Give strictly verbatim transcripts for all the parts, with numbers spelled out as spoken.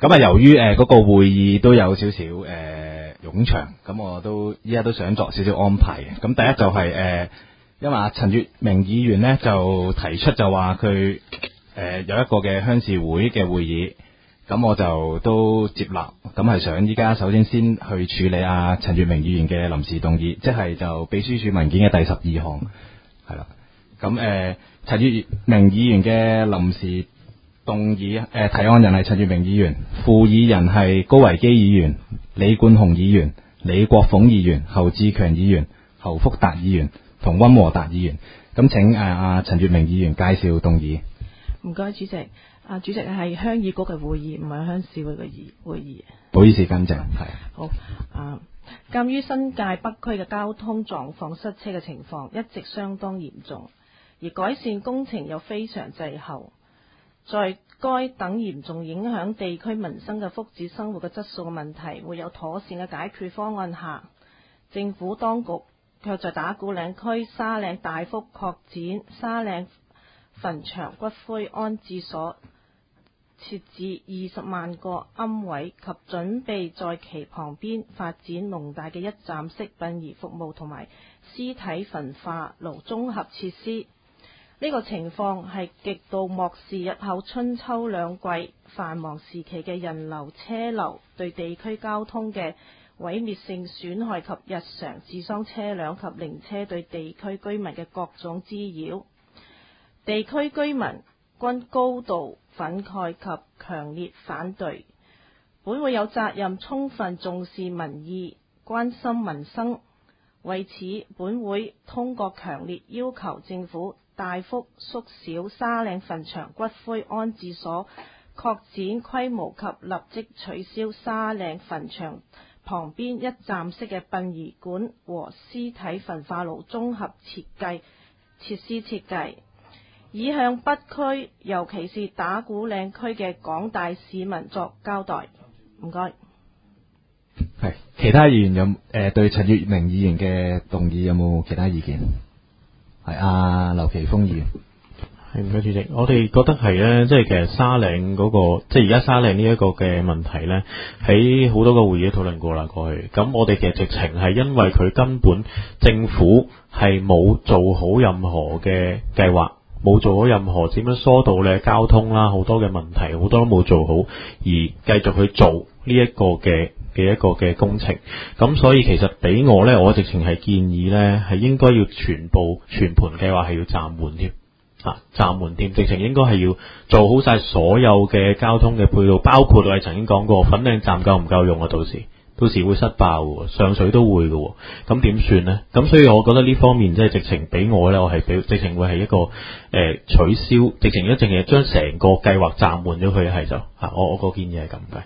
咁啊，由於誒嗰個會議都有少少誒冗長，咁我都依家都想作少少安排嘅。咁第一就係、是、誒、呃，因為阿陳月明議員咧就提出就話佢誒有一個嘅鄉事會嘅會議，咁我就都接納，咁係想依家首先先去處理阿陳月明議員嘅臨時動議，即係就秘書處文件嘅第十二項，係啦。咁誒陳月明議員嘅臨時動議誒、呃、提案人係陳月明議員，附議人係高維基議員、李冠雄議員、李國鳳議員、侯志強議員、侯福達議員同溫和達議員。咁請誒阿陳月明議員介紹動議。 唔該，主席。啊，主席係鄉議局嘅會議，唔係鄉事會嘅議會議。 唔好意思，更正係。 好啊，鑑於新界北區嘅交通狀況塞車嘅情況一直相當嚴重，而改善工程又非常滯後。在該等嚴重影響地區民生嘅福祉生活嘅質素嘅問題，會有妥善嘅解決方案下，政府當局卻在打鼓嶺區沙嶺大幅擴展沙嶺墳場骨灰安置所，設置二十萬個龕位及準備在其旁邊發展農大嘅一站式殯儀服務同埋屍體焚化爐綜合設施。呢個情況係極度漠視日後春秋兩季繁忙時期嘅人流車流對地區交通嘅毀滅性損害及日常治喪車輛及靈車對地區居民嘅各種滋擾。地區居民均高度憤慨及強烈反對。本會有責任充分重視民意，關心民生。為此，本會通過強烈要求政府大幅縮小沙嶺墳場骨灰安置所擴展規模及立即取消沙嶺墳場旁邊一站式嘅殯儀館和屍體焚化爐綜合設計設施設計，以向北區尤其是打鼓嶺區嘅廣大市民作交代。唔該。 係其他議員有誒、呃、對陳月明議員嘅動議有冇其他意見？係阿劉奇峰議員。 係唔該主席，我哋覺得係咧，即係其實沙嶺嗰、那個，即係而家沙嶺呢一個嘅問題咧，喺好多個會議都討論過啦。過去咁，我哋其實直情係因為佢根本政府係冇做好任何嘅計劃，冇做好任何點樣疏導咧交通啦，好多嘅問題好多都冇做好，而繼續去做呢一個嘅嘅一個嘅工程。咁所以其實俾我咧，我直情係建議咧，係應該要全部全盤計劃係要暫緩添。啊！暫緩添，直情應該係要做好晒所有嘅交通嘅配套，包括我哋曾經講過粉嶺站夠唔夠用啊？到時到時會塞爆嘅，上水都會嘅，咁點算呢？咁所以我覺得呢方面即係直情俾我咧，我係俾直情會係一個誒、呃、取消，直情一淨係將成個計劃暫緩咗佢係就啊！我我個建議係咁嘅。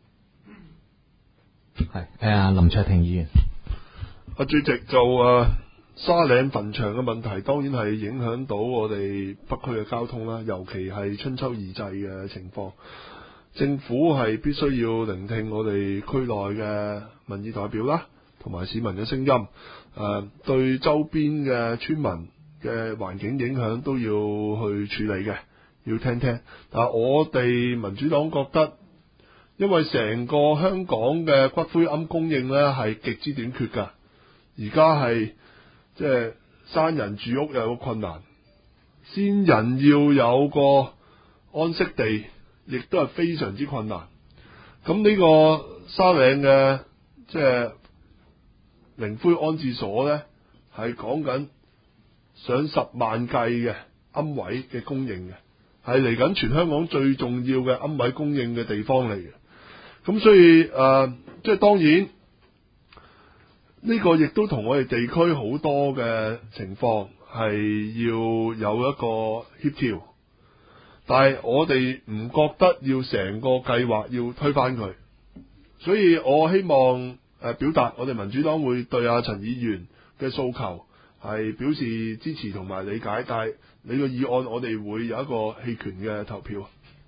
係誒，阿林卓廷議員。 阿主席就誒。啊沙嶺墳場嘅問題當然係影響到我哋北區嘅交通啦，尤其係春秋二祭嘅情況。政府係必須要聆聽我哋區內嘅民意代表啦，同埋市民嘅聲音。誒、呃，對周邊嘅村民嘅環境影響都要去處理嘅，要聽聽。但係我哋民主黨覺得，因為成個香港嘅骨灰龕供應呢係極之短缺㗎，而家係。即係山人住屋又有困難，先人要有個安息地，亦都係非常之困難。咁呢個沙嶺嘅即係靈灰安置所呢，係講緊上十萬計嘅龕位嘅供應嘅，係嚟緊全香港最重要嘅龕位供應嘅地方嚟嘅。咁所以誒、呃，即係當然。呢個亦都同我哋地區好多嘅情況係要有一個協調，但係我哋唔覺得要成個計劃要推翻佢，所以我希望誒、呃、表達我哋民主黨會對阿陳議員嘅訴求係表示支持同埋理解，但係你個議案我哋會有一個棄權嘅投票。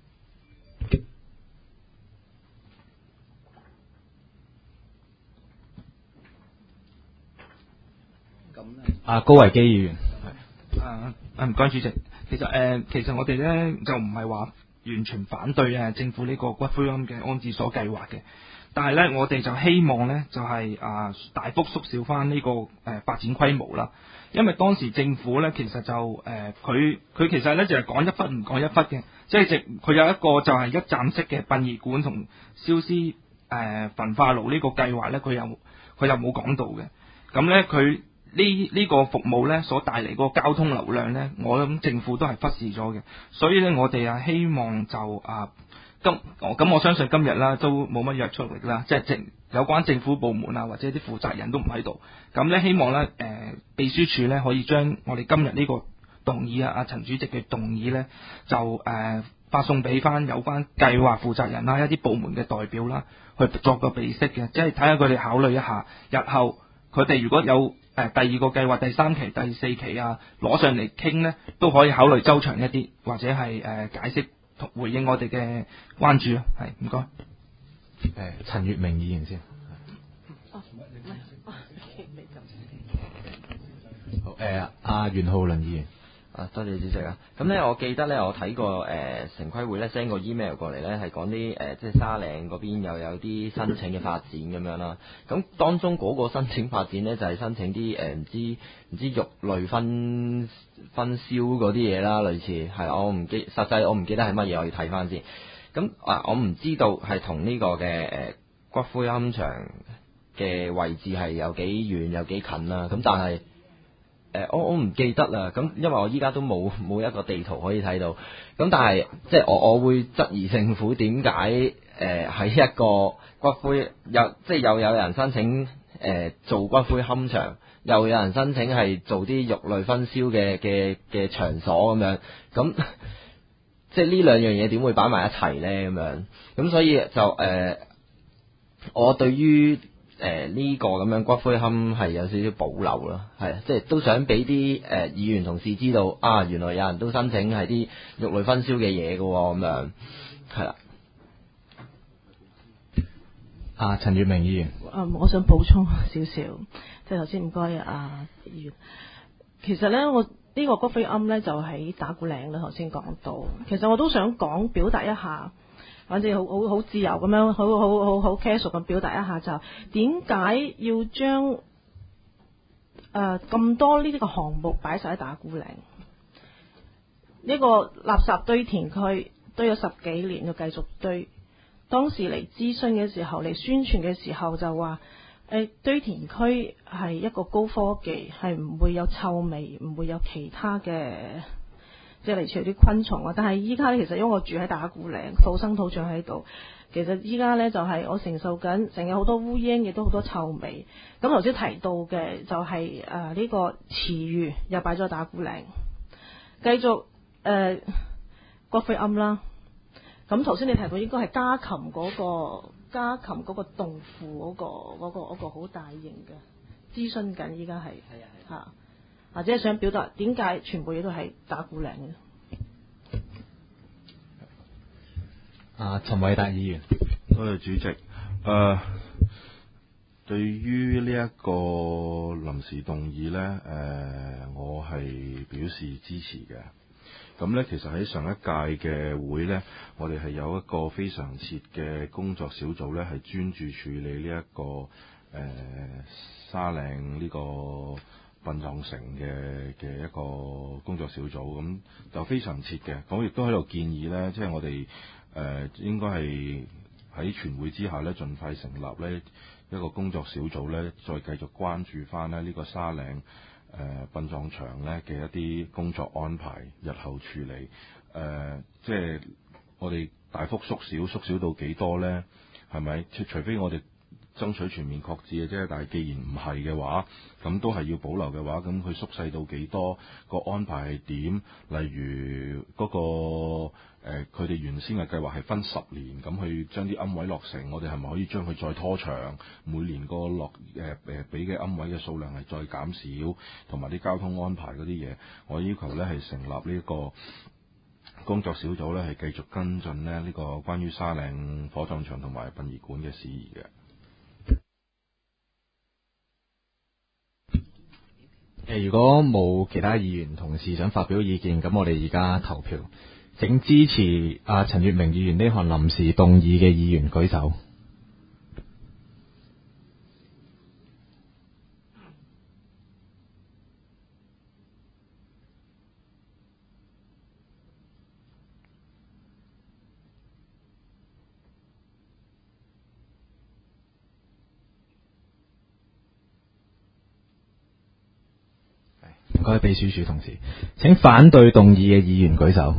啊，高維基議員。 誒誒唔該主席，其實誒、呃、其實我哋咧就唔係話完全反對啊政府呢個骨灰龕嘅安置所計劃嘅。但係咧，我哋就希望咧，就係、是、啊大幅縮小翻呢、這個誒、呃、發展規模啦。因為當時政府咧，其實就誒佢佢其實咧就係、是、講一忽唔講一忽嘅，即係直佢有一個就係一站式嘅殯儀館同燒屍誒焚化爐呢個計劃咧，佢又佢又冇講到嘅。咁咧佢呢呢個服務咧所帶嚟嗰個交通流量咧，我諗政府都係忽視咗嘅。所以咧，我哋啊希望就啊。咁我咁我相信今日啦都冇乜約束力啦，即係政有關政府部門啊或者啲負責人都唔喺度，咁咧希望咧誒、呃、秘書處咧可以將我哋今日呢個動議啊，阿陳主席嘅動議咧就誒、呃、發送俾翻有關計劃負責人啦，一啲部門嘅代表啦，去作個備悉嘅，即係睇下佢哋考慮一下，日後佢哋如果有誒、呃、第二個計劃、第三期、第四期啊攞上嚟傾咧，都可以考慮周詳一啲，或者係誒、呃、解釋。回應我哋嘅關注啊，係唔該。誒， 陳月明議員先。 哦，唔係， 好誒，阿袁浩倫議員。 啊，多謝主席啊！咁咧，我記得咧，我睇過誒、呃、城規會咧 send 個 email 過嚟咧，係講啲誒即係沙嶺嗰邊又有啲申請嘅發展咁樣啦。咁當中嗰個申請發展咧，就係、是、申請啲誒唔知唔知肉類分分銷嗰啲嘢啦，類似係我唔記實際我唔記得係乜嘢，我要睇翻先。咁啊，我唔知道係同呢個嘅誒、呃、骨灰龕場嘅位置係有幾遠有幾近啦。咁但係。誒、呃，我我唔記得啦，咁因為我依家都冇冇一個地圖可以睇到，咁但係即係我我會質疑政府點解誒喺一個骨灰有即係又有人申請誒、呃、做骨灰龕場，又有人申請係做啲肉類分銷嘅嘅嘅場所咁樣，咁即係呢兩樣嘢點會擺埋一齊咧咁樣？咁所以就誒、呃，我對於。誒呢個咁樣骨灰龕係有少少保留咯，係即係都想俾啲誒議員同事知道啊，原來有人都申請係啲肉類分銷嘅嘢嘅喎，咁樣係啦。 啊，陳月明議員。 啊，我想補充少少，即係頭先唔該啊議員。其實咧，我呢個骨灰龕咧就喺打鼓嶺啦，頭先講到。其實我都想講表達一下。反正好好好自由咁樣，好好好好 casual 咁表達一下，就點解要將誒咁多呢啲個項目擺晒喺打鼓嶺？呢個垃圾堆填區堆咗十幾年，要繼續堆。當時嚟諮詢嘅時候，嚟宣傳嘅時候就話誒、呃、堆填區係一個高科技，係唔會有臭味，唔會有其他嘅。即係嚟自啲昆蟲啊！但係依家咧，其實因為我住喺打鼓嶺，土生土長喺度，其實依家咧就係我承受緊，成日好多烏蠅，亦都好多臭味。咁頭先提到嘅就係誒呢個池魚又擺咗打鼓嶺，繼續誒、呃、骨灰龕啦。咁頭先你提到應該係家禽嗰、嗰個家禽嗰個洞庫嗰、嗰個嗰、嗰個嗰、嗰個好大型嘅諮詢緊，依家係嚇。或者係想表達點解全部嘢都係打鼓嶺嘅？ 啊，陳偉達議員， 多謝主席。誒、呃，對於呢一個臨時動議呢，誒、呃，我係表示支持嘅。咁呢，其實喺上一屆嘅會呢，我哋係有一個非常設嘅工作小組呢，係專注處理呢、這、一個誒、呃、沙嶺呢個殯葬城嘅嘅一個工作小組，咁就非常切嘅。咁亦都喺度建議呢，即係我哋誒、呃、應該係喺全會之下呢，盡快成立呢一個工作小組呢，再繼續關注翻咧呢個沙嶺誒殯葬場呢嘅一啲工作安排，日後處理誒、呃，即係我哋大幅縮小，縮小到幾多呢？係咪？除非我哋爭取全面確置嘅啫，但係既然唔係嘅話，咁都係要保留嘅話，咁佢縮細到幾多？個安排係點？例如嗰、嗰個佢哋、呃、原先嘅計劃係分十年咁去將啲龕位落成，我哋係咪可以將佢再拖長？每年個落誒誒俾嘅龕位嘅數量係再減少，同埋啲交通安排嗰啲嘢，我要求呢係成立呢個工作小組呢係繼續跟進呢呢個關於沙嶺火葬場同埋殯儀館嘅事宜嘅。 誒，如果冇其他議員同事想發表意見，咁我哋而家投票。 請支持阿陳月明議員呢項臨時動議嘅議員舉手。唔該，秘書處同事，請反對動議嘅議員舉手。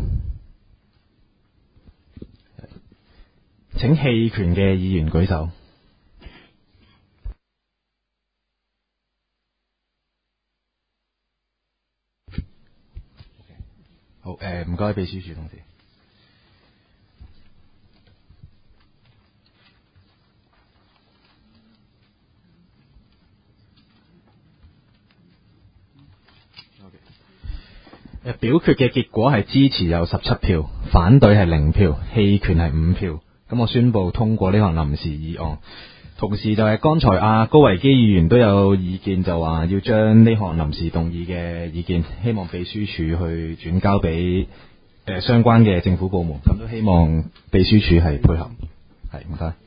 請棄權嘅議員舉手。好，誒，唔該，秘書處同事。誒，表決嘅結果係支持有十七票，反對係零票，棄權係五票。咁我宣布通過呢項臨時議案。同時就係剛才阿高維基議員都有意見，就話要將呢項臨時動議嘅意見，希望秘書處去轉交俾誒相關嘅政府部門。咁都希望秘書處係配合。係，唔該。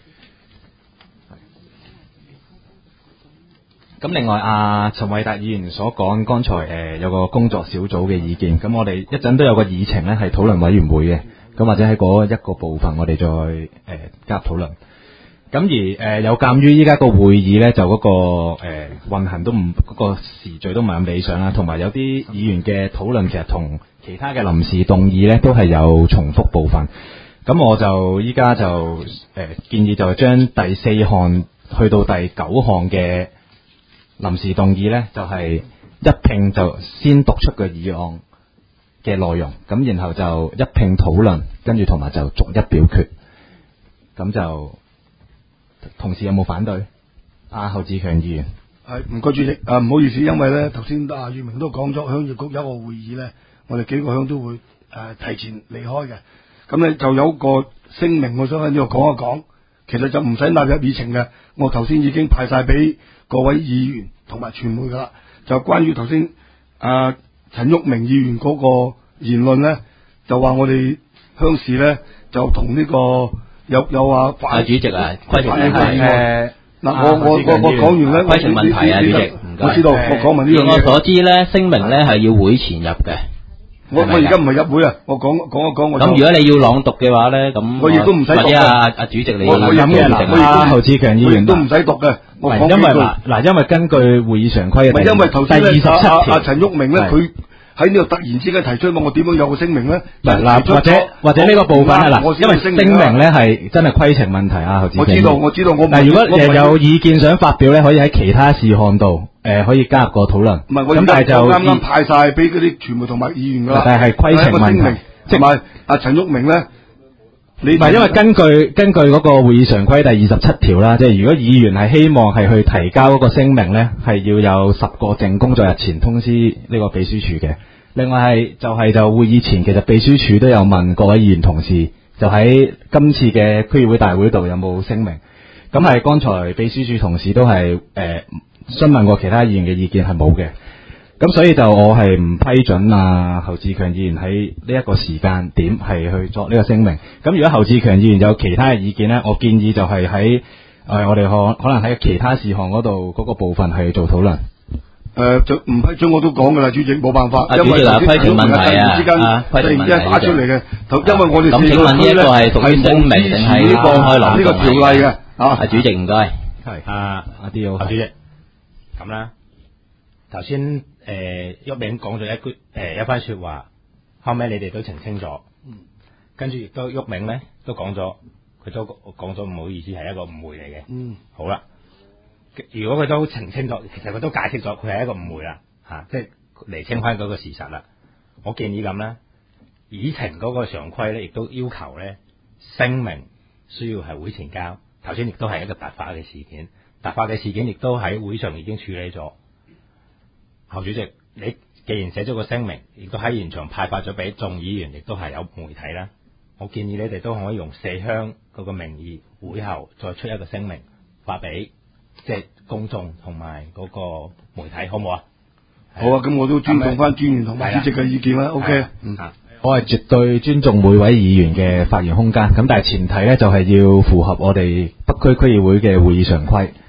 咁另外阿陳偉達議員所講，剛才誒、呃、有個工作小組嘅意見，咁我哋一陣都有個議程咧係討論委員會嘅，咁或者喺嗰一個部分我哋再誒、呃、加入討論。咁而誒、呃、有鑑於依家個會議咧就嗰、那個誒、呃、運行都唔嗰、那個時序都唔係咁理想啦，同埋有啲議員嘅討論其實同其他嘅臨時動議咧都係有重複部分。咁我就依家就誒、呃、建議就將第四項去到第九項嘅臨時動議呢，就係、是、一併就先讀出個議案嘅內容，咁然後就一併討論，跟住同埋就逐一表決。咁就同事有冇反對？阿侯志強議員， 係唔該主席，啊唔好意思，因為呢頭先阿月明都講咗，鄉議局有一個會議呢，我哋幾個鄉都會誒、呃、提前離開嘅。咁呢就有個聲明，我想喺呢度講一講。其實就唔使納入議程嘅，我頭先已經派晒俾各位議員同埋傳媒噶啦。就關於頭先啊陳旭明議員嗰個言論咧，就話我哋鄉事咧就同呢、這個有有話反主席啊，規程問題誒嗱，我我我我講完咧， 規程問題啊，主席， 我知道，我講埋呢樣嘢。 我所知咧，聲明咧係要會前入嘅。 我我而家唔係入會啊，我講講一講我。 咁如果你要朗讀嘅話咧，咁我亦都唔使讀。 或者阿阿主席你我我飲嘅嗱，我阿侯志強議員都唔使讀嘅。我講因為嗱嗱，因為根據會議常規嘅因為頭先咧， 阿阿阿陳旭明咧，佢喺呢度突然之間提出，我點樣有個聲明咧？ 嗱，或者或者呢個部分啊，嗱，因為聲明咧係真係規程問題啊，侯志強。 我知道，我知道，我嗱，如果誒有意見想發表咧，可以喺其他事項度。誒，可以加入個討論。 唔係，我咁但係就啱啱派晒俾嗰啲傳媒同埋議員噶啦。 但係規程問題， 同埋阿陳旭明咧，你唔係因為根據根據嗰個會議常規第二十七條啦，即係如果議員係希望係去提交嗰個聲明咧，係要有十個淨工作日前通知呢個秘書處嘅。另外係就係就會議前，其實秘書處都有問各位議員同事，就喺今次嘅區議會大會度有冇聲明。咁係剛才秘書處同事都係誒。詢問過其他議員嘅意見係冇嘅，咁所以就我係唔批准啊侯志強議員喺呢一個時間點係去作呢個聲明。咁如果侯志強議員有其他嘅意見呢，我建議就係喺誒我哋可可能喺其他事項嗰度嗰個部分係做討論。誒、 呃，就唔批准我都講噶啦，主席冇辦法， 啊、 因為規程問題啊， 突然之間打出嚟嘅，因為我哋咁請問呢一個係屬於聲明定係呢個開朗呢個條例嘅啊？ 啊，主席唔該， 係啊阿 D O， 主席。咁啦，頭先誒毓明講咗一句誒、呃、一番說話，後尾你哋都澄清咗，嗯，跟住亦都毓明咧都講咗，佢都講咗唔好意思係一個誤會嚟嘅， 嗯， 好啦，如果佢都澄清咗，其實佢都解釋咗佢係一個誤會啦，吓、啊，即係釐清翻嗰個事實啦。我建議咁啦，議程嗰個常規咧，亦都要求咧聲明需要係會前交，頭先亦都係一個突發嘅事件。突發嘅事件亦都喺會上已經處理咗。侯主席，你既然寫咗個聲明，亦都喺現場派發咗俾眾議員，亦都係有媒體啦。我建議你哋都可以用四鄉嗰個名義，會後再出一個聲明發俾即係公眾同埋嗰個媒體，好唔好啊？ 好啊，咁我都尊重翻專員同埋主席嘅意見啦。O K，嗯， 我係絕對尊重每位議員嘅發言空間，咁但係前提咧就係要符合我哋北區區議會嘅會議常規。